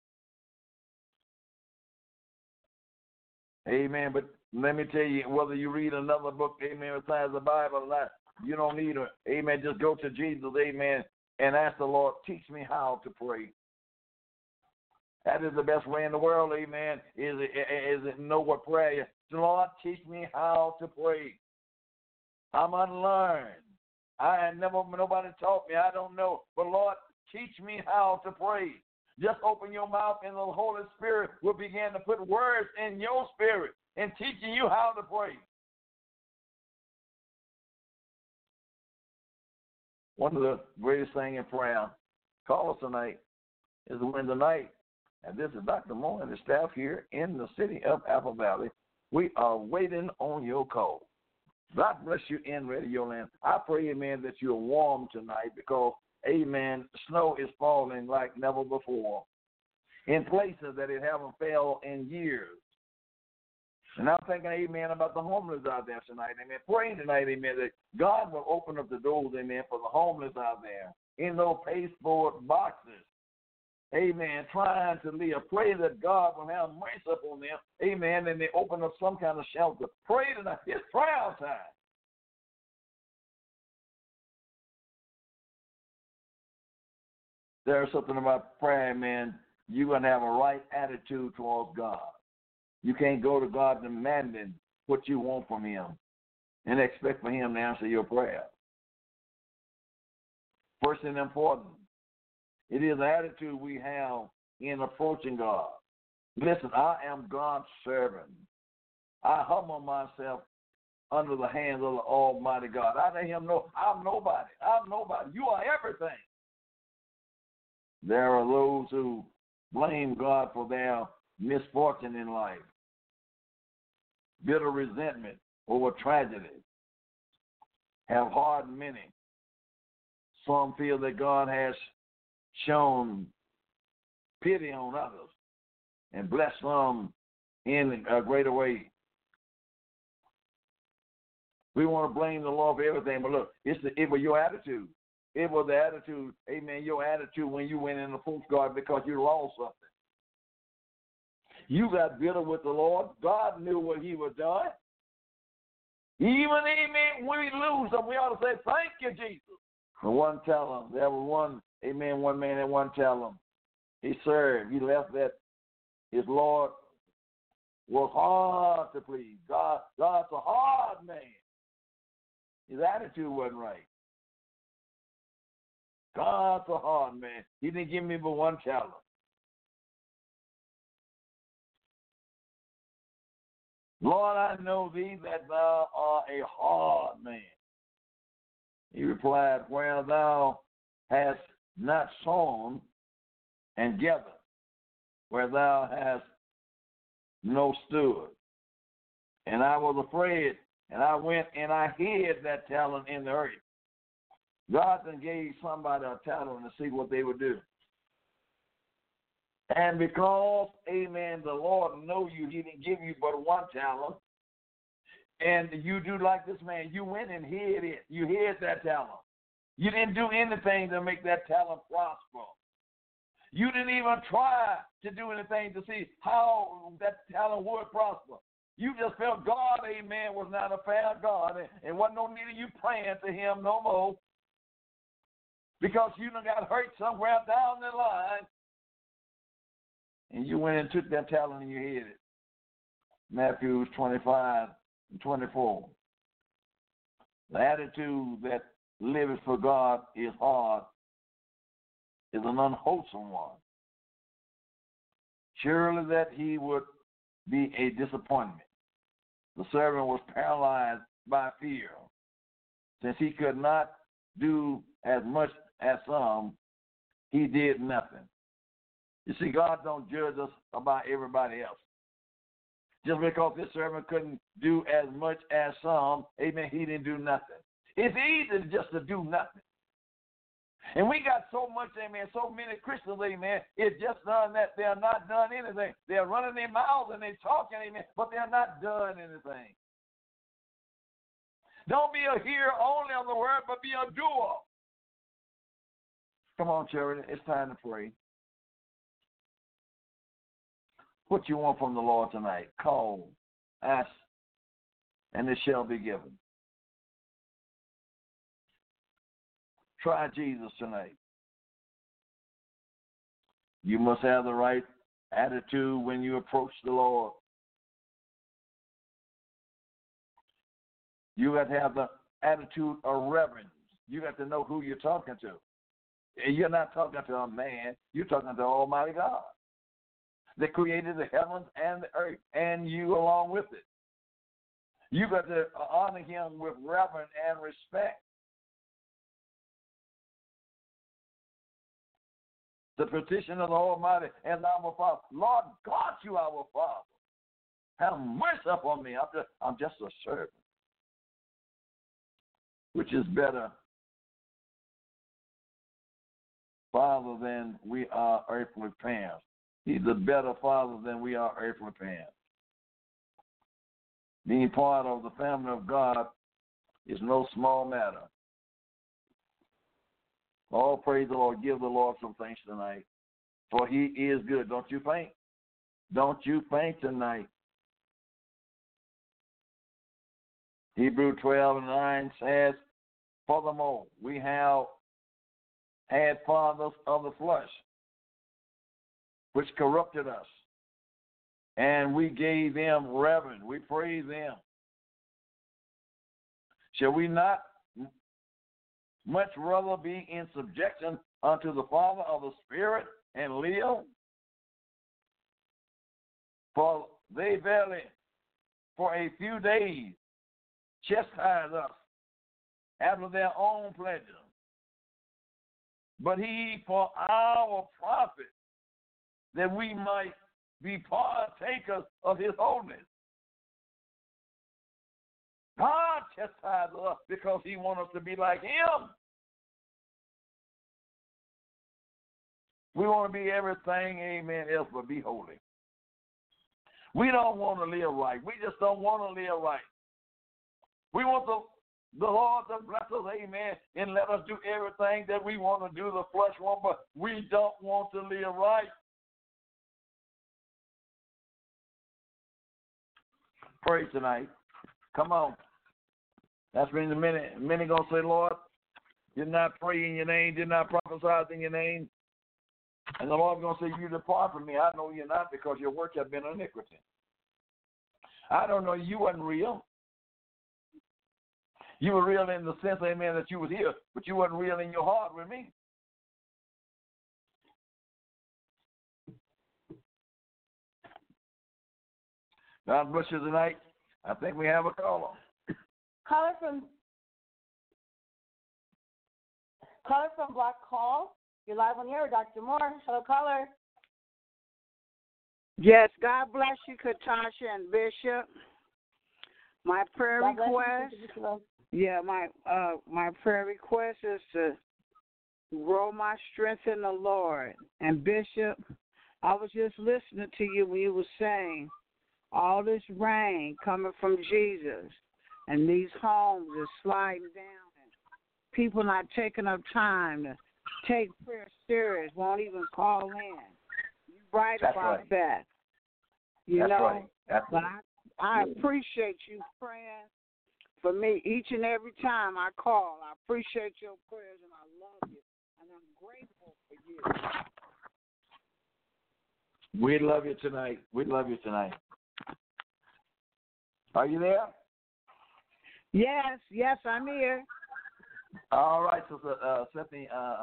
Amen. But let me tell you, whether you read another book, amen, besides the Bible or not, you don't need it. Amen. Just go to Jesus, amen, and ask the Lord, teach me how to pray. That is the best way in the world, amen, is it know what prayer is. Lord, teach me how to pray. I'm unlearned. Nobody taught me. I don't know. But Lord, teach me how to pray. Just open your mouth and the Holy Spirit will begin to put words in your spirit and teaching you how to pray. One of the greatest things in prayer, call us tonight, is when tonight And this is Dr. Moore and the staff here in the city of Apple Valley. We are waiting on your call. God bless you in Radio Land. I pray, amen, that you're warm tonight because, amen, snow is falling like never before in places that it haven't fell in years. And I'm thinking, amen, about the homeless out there tonight, amen. Praying tonight, amen, that God will open up the doors, amen, for the homeless out there in those pasteboard boxes. Amen. Trying to live. Pray that God will have mercy upon them. Amen. And they open up some kind of shelter. Pray tonight. It's prayer time. There's something about prayer, man. You're going to have a right attitude towards God. You can't go to God demanding what you want from Him and expect for Him to answer your prayer. First and important, it is the attitude we have in approaching God. Listen, I am God's servant. I humble myself under the hands of the Almighty God. I let Him know I'm nobody. I'm nobody. You are everything. There are those who blame God for their misfortune in life, bitter resentment over tragedy, have hardened many. Some feel that God has shown pity on others and blessed some in a greater way. We want to blame the Lord for everything, but look, it was your attitude. It was the attitude, amen, your attitude when you went in the Coast Guard because you lost something. You got bitter with the Lord. God knew what He was doing. Even, amen, when we lose them, we ought to say, thank you, Jesus. And one tell him, there was one man that one tell him, he served. He left that his Lord was hard to please. God's a hard man. His attitude wasn't right. God's a hard man. He didn't give me but one challenge. Lord, I know thee that thou art a hard man. He replied, where thou hast not sown and gathered, where thou hast no stood. And I was afraid, and I went and I hid that talent in the earth. God then gave somebody a talent to see what they would do. And because, amen, the Lord knows you, He didn't give you but one talent. And you do like this man. You went and hid it. You hid that talent. You didn't do anything to make that talent prosper. You didn't even try to do anything to see how that talent would prosper. You just felt God, amen, was not a fair God. And wasn't no need of you praying to Him no more. Because you done got hurt somewhere down the line. And you went and took that talent and you hid it. Matthew 25:24. The attitude that liveth for God is hard, is an unwholesome one. Surely that he would be a disappointment. The servant was paralyzed by fear. Since he could not do as much as some, he did nothing. You see, God don't judge us about everybody else. Just because this servant couldn't do as much as some, amen, he didn't do nothing. It's easy just to do nothing. And we got so much, amen, so many Christians, amen, it's just done that they're not done anything. They're running their mouths and they're talking, amen, but they're not done anything. Don't be a hearer only of the word, but be a doer. Come on, children, it's time to pray. What you want from the Lord tonight? Call, ask, and it shall be given. Try Jesus tonight. You must have the right attitude when you approach the Lord. You got to have the attitude of reverence. You got to know who you're talking to. And you're not talking to a man. You're talking to Almighty God that created the heavens and the earth, and you along with it. You got to honor Him with reverence and respect. the petition of the Almighty as our Father. Lord God, you our Father. Have mercy upon me. I'm just a servant, which is better, Father, than we are earthly parents. He's a better Father than we are earthly parents. Being part of the family of God is no small matter. All praise the Lord. Give the Lord some thanks tonight, for he is good. Don't you faint. Don't you faint tonight. Hebrews 12:9 says, furthermore, we have had fathers of the flesh, which corrupted us, and we gave them reverence. We praise them. Shall we not much rather be in subjection unto the Father of the Spirit and live? For they verily for a few days chastise us after their own pleasure, but he for our profit, that we might be partakers of his holiness. God chastises us because he wants us to be like him. We want to be everything, amen, else but be holy. We don't want to live right. We just don't want to live right. We want the Lord to bless us, amen, and let us do everything that we want to do, the flesh want, but we don't want to live right. Pray tonight. Come on. That's been a minute. Many going to say, Lord, did not pray in your name, did not prophesy in your name. And the Lord's going to say, you depart from me. I know you're not, because your works have been iniquity. I don't know, you wasn't real. You were real in the sense, amen, that you was here, but you wasn't real in your heart with me. God bless you tonight. I think we have a caller. Caller from Black Call. You're live on the air, Dr. Moore. Hello, caller. Yes, God bless you, Katasha and Bishop. My prayer request. Yeah, my prayer request is to grow my strength in the Lord. And Bishop, I was just listening to you when you were saying all this rain coming from Jesus, and these homes are sliding down, and people not taking up time to take prayer serious, won't even call in. You're right. That's about right. That. You That's know, right. That's but right. I appreciate you praying for me each and every time I call. I appreciate your prayers, and I love you, and I'm grateful for you. We love you tonight. We love you tonight. Are you there? Yes, I'm here. All right, so Stephanie,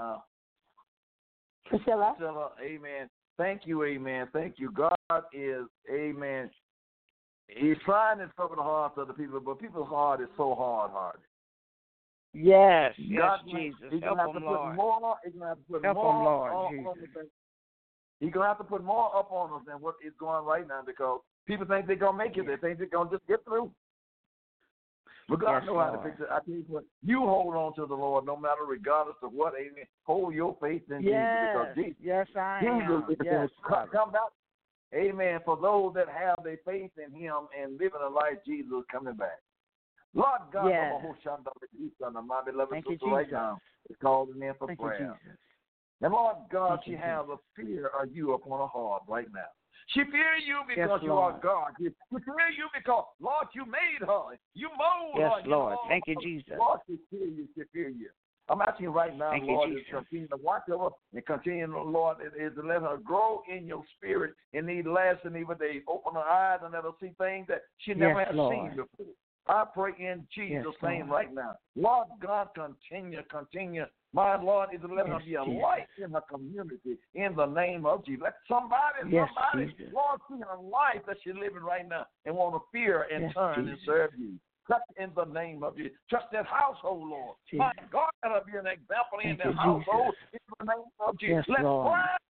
Priscilla, amen. Thank you, amen. Thank you. God is, amen. He's trying to cover the hearts of the people, but people's heart is so hard-hearted. Yes, God, Jesus. He's Help going to have to put more. He's going to have to put Help more him, Lord, on Jesus. He's going to have to put more up on us than what is going right now, because people think they're going to make it. They think they're going to just get through. But God knows how to fix it. I tell you what, you hold on to the Lord no matter, regardless of what, amen. Hold your faith in Jesus, because Jesus, yes, I am. Yes, come back. Amen. For those that have their faith in him and living a life, Jesus is coming back. Lord God, my beloved Thank sister you, right now is calling in for Thank prayer. You, Jesus. And Lord God, Thank she you, has a fear of you upon her heart right now. She fears you because yes, you are God. She fears you because, Lord, you made her. You molded her. Yes, Lord. Thank you, Jesus. Lord, she fears you. She fears you. I'm asking right now, Thank Lord, you, to continue to watch over and continue, Lord, is to let her grow in your spirit in these last and evil days. Open her eyes and let her see things that she never has seen before. I pray in Jesus' name right now. Lord God, continue. My Lord, is to let her be a light in her community in the name of Jesus. Let somebody, Lord, see her life that she's living right now and want to fear and turn and serve you. Touch in the name of Jesus. Touch that household, Lord. My God, let her be an example in that household in the name of Jesus. Let prayer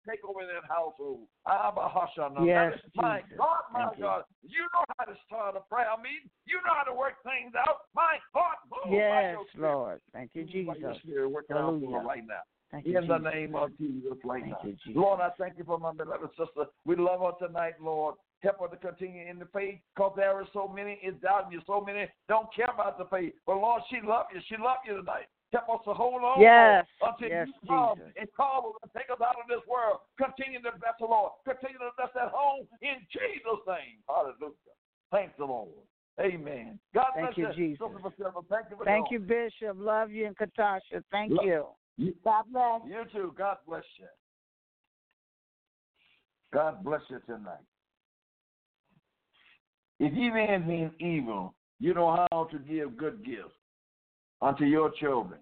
take over that household. Yes, my Jesus. God, Thank you. God, you know how to start a prayer meeting. You know how to work things out. My God, move Yes, by your Spirit. Lord. Thank you, Move by your Jesus. Spirit, work it out for Hallelujah. her right now. Thank you, In the Jesus. name of Jesus right Thank now. you, Jesus. Lord, I thank you for my beloved sister. We love her tonight, Lord. Help her to continue in the faith, because there are so many is doubting you. So many don't care about the faith. But, Lord, she loves you. She loves you tonight. Help us to hold on, Yes. Lord, until Yes, you come Jesus. and call us and take us out of this world. Continue to bless the Lord. Continue to bless that home in Jesus' name. Hallelujah. Thank the Lord. Amen. God Thank bless you, Jesus. Thank you, Bishop. Love you and Katasha. Thank you. God bless. You too. God bless you. God bless you tonight. If ye then mean evil, you know how to give good gifts unto your children.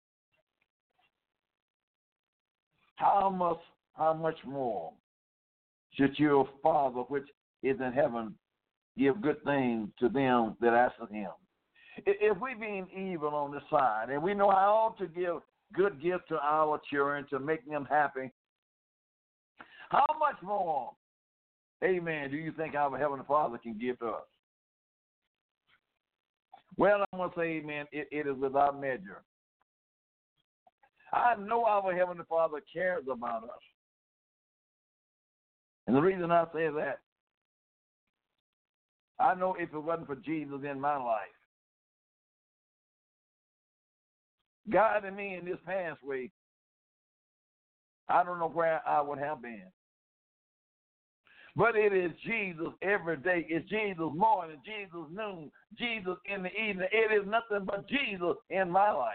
How much more should your Father which is in heaven give good things to them that ask of him? If we being evil on this side, and we know how to give good gifts to our children to make them happy, how much more, amen, do you think our Heavenly Father can give to us? Well, I'm going to say, amen, it is without measure. I know our Heavenly Father cares about us. And the reason I say that, I know if it wasn't for Jesus in my life, guiding me in this pathway, I don't know where I would have been. But it is Jesus every day. It's Jesus morning, Jesus noon, Jesus in the evening. It is nothing but Jesus in my life.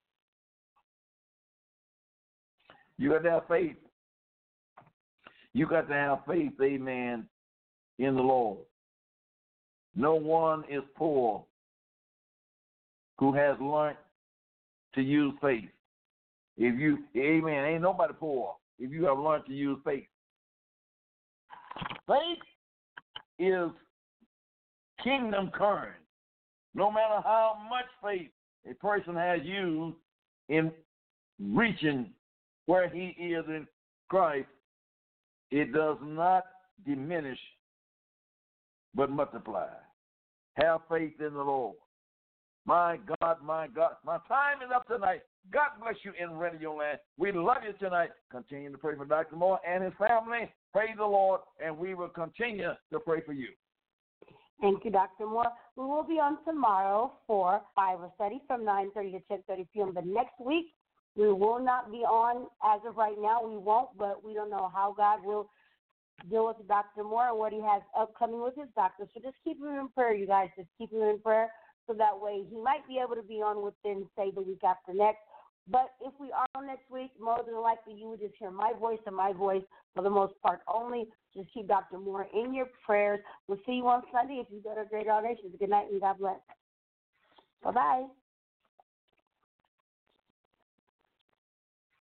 You got to have faith. You got to have faith, amen, in the Lord. No one is poor who has learned to use faith. If you, amen, ain't nobody poor if you have learned to use faith. Faith is kingdom current. No matter how much faith a person has used in reaching where he is in Christ, it does not diminish but multiply. Have faith in the Lord. My God, my God. My time is up tonight. God bless you in Radio Land. We love you tonight. Continue to pray for Dr. Moore and his family. Praise the Lord, and we will continue to pray for you. Thank you, Dr. Moore. We will be on tomorrow for Bible study from 9:30 to 10:30 p.m. But next week, we will not be on as of right now. We won't, but we don't know how God will deal with Dr. Moore and what he has upcoming with his doctor. So just keep him in prayer, you guys. Just keep him in prayer so that way he might be able to be on within, say, the week after next. But if we are on next week, more than likely you will just hear my voice and my voice for the most part only. Just keep Dr. Moore in your prayers. We'll see you on Sunday if you go to Great All Nations. Good night and God bless. Bye-bye.